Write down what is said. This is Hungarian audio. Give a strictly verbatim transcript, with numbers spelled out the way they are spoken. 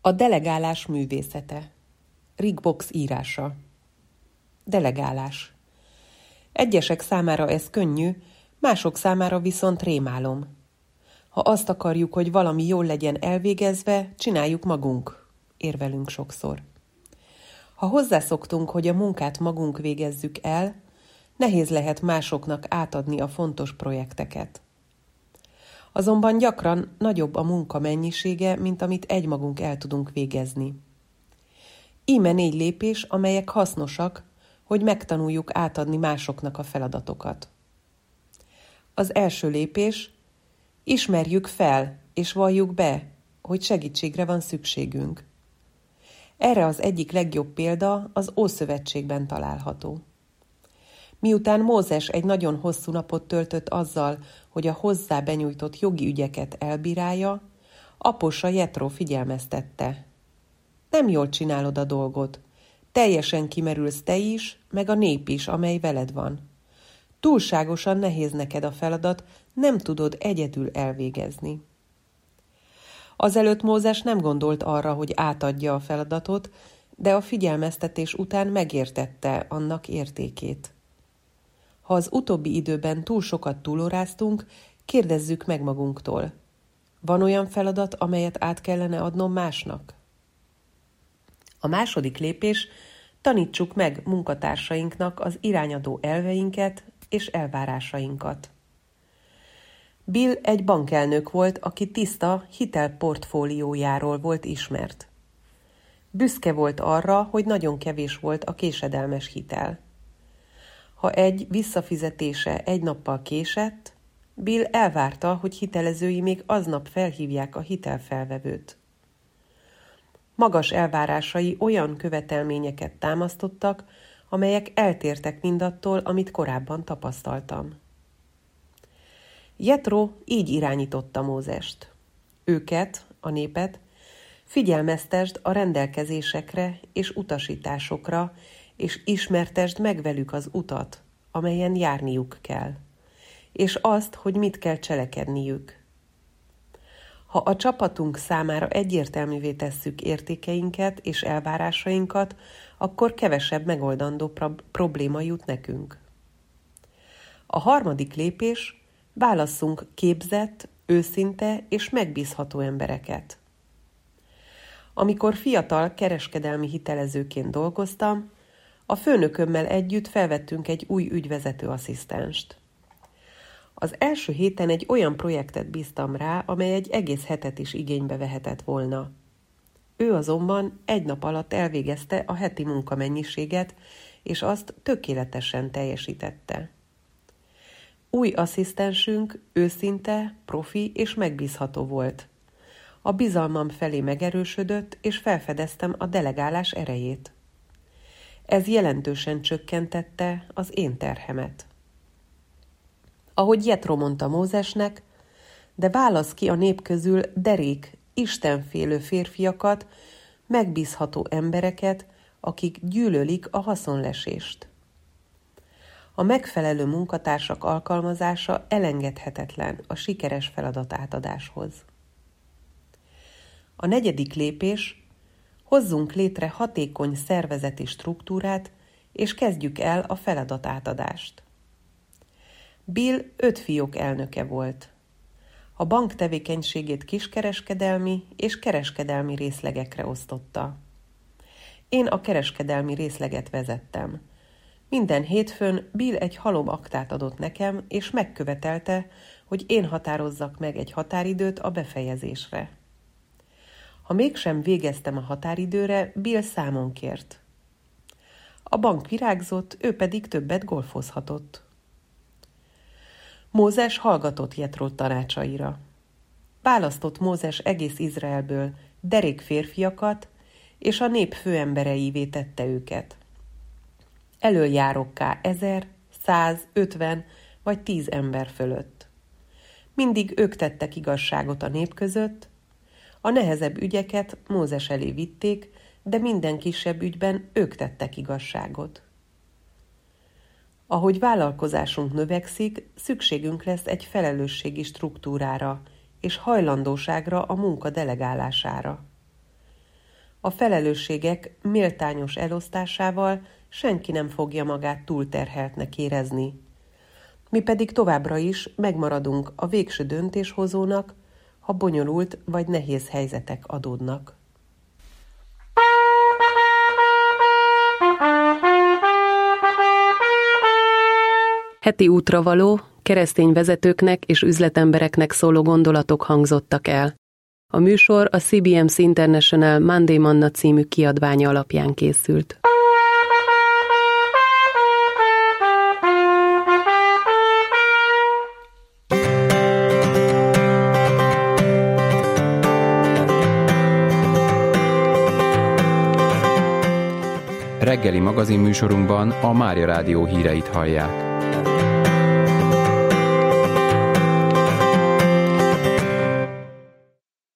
A delegálás művészete. Rick Box írása. Delegálás. Egyesek számára ez könnyű, mások számára viszont rémálom. Ha azt akarjuk, hogy valami jól legyen elvégezve, csináljuk magunk, érvelünk sokszor. Ha hozzászoktunk, hogy a munkát magunk végezzük el, nehéz lehet másoknak átadni a fontos projekteket. Azonban gyakran nagyobb a munka mennyisége, mint amit egymagunk el tudunk végezni. Íme négy lépés, amelyek hasznosak, hogy megtanuljuk átadni másoknak a feladatokat. Az első lépés: ismerjük fel és valljuk be, hogy segítségre van szükségünk. Erre az egyik legjobb példa az Ószövetségben található. Miután Mózes egy nagyon hosszú napot töltött azzal, hogy a hozzá benyújtott jogi ügyeket elbírálja, aposa Jetro figyelmeztette: nem jól csinálod a dolgot, teljesen kimerülsz te is, meg a nép is, amely veled van. Túlságosan nehéz neked a feladat, nem tudod egyedül elvégezni. Azelőtt Mózes nem gondolt arra, hogy átadja a feladatot, de a figyelmeztetés után megértette annak értékét. Ha az utóbbi időben túl sokat túlóráztunk, kérdezzük meg magunktól: van olyan feladat, amelyet át kellene adnom másnak? A második lépés: tanítsuk meg munkatársainknak az irányadó elveinket és elvárásainkat. Bill egy bankelnök volt, aki tiszta hitelportfóliójáról volt ismert. Büszke volt arra, hogy nagyon kevés volt a késedelmes hitel. Ha egy visszafizetése egy nappal késett, Bill elvárta, hogy hitelezői még aznap felhívják a hitelfelvevőt. Magas elvárásai olyan követelményeket támasztottak, amelyek eltértek mindattól, amit korábban tapasztaltam. Jetro így irányította Mózest. Őket, a népet, figyelmeztesd a rendelkezésekre és utasításokra, és ismertesd meg velük az utat, amelyen járniuk kell, és azt, hogy mit kell cselekedniük. Ha a csapatunk számára egyértelművé tesszük értékeinket és elvárásainkat, akkor kevesebb megoldandó pro- probléma jut nekünk. A harmadik lépés: válasszunk képzett, őszinte és megbízható embereket. Amikor fiatal kereskedelmi hitelezőként dolgoztam, a főnökömmel együtt felvettünk egy új ügyvezető asszisztenst. Az első héten egy olyan projektet bíztam rá, amely egy egész hetet is igénybe vehetett volna. Ő azonban egy nap alatt elvégezte a heti munkamennyiséget, és azt tökéletesen teljesítette. Új asszisztensünk őszinte, profi és megbízható volt. A bizalmam felé megerősödött, és felfedeztem a delegálás erejét. Ez jelentősen csökkentette az én terhemet. Ahogy Jetro mondta Mózesnek: de válasz ki a nép közül derék, istenfélő férfiakat, megbízható embereket, akik gyűlölik a haszonlesést. A megfelelő munkatársak alkalmazása elengedhetetlen a sikeres feladatátadáshoz. A negyedik lépés: hozzunk létre hatékony szervezeti struktúrát, és kezdjük el a feladatátadást. Bill öt fiók elnöke volt. A bank tevékenységét kiskereskedelmi és kereskedelmi részlegekre osztotta. Én a kereskedelmi részleget vezettem. Minden hétfőn Bill egy halom aktát adott nekem, és megkövetelte, hogy én határozzak meg egy határidőt a befejezésre. Ha mégsem végeztem a határidőre, Bill számon kért. A bank virágzott, ő pedig többet golfozhatott. Mózes hallgatott Jetro tanácsaira. Választott Mózes egész Izraelből derék férfiakat, és a nép főembereivé tette őket. Elöljárókká ezer, száz, ötven vagy tíz ember fölött. Mindig ők tettek igazságot a nép között, a nehezebb ügyeket Mózes elé vitték, de minden kisebb ügyben ők tettek igazságot. Ahogy vállalkozásunk növekszik, szükségünk lesz egy felelősségi struktúrára és hajlandóságra a munka delegálására. A felelősségek méltányos elosztásával senki nem fogja magát túlterheltnek érezni. Mi pedig továbbra is megmaradunk a végső döntéshozónak, ha bonyolult vagy nehéz helyzetek adódnak. Heti útravaló, keresztény vezetőknek és üzletembereknek szóló gondolatok hangzottak el. A műsor a cé bé em cé International Monday Manna című kiadványa alapján készült. Reggeli magazinműsorunkban a Mária Rádió híreit hallják.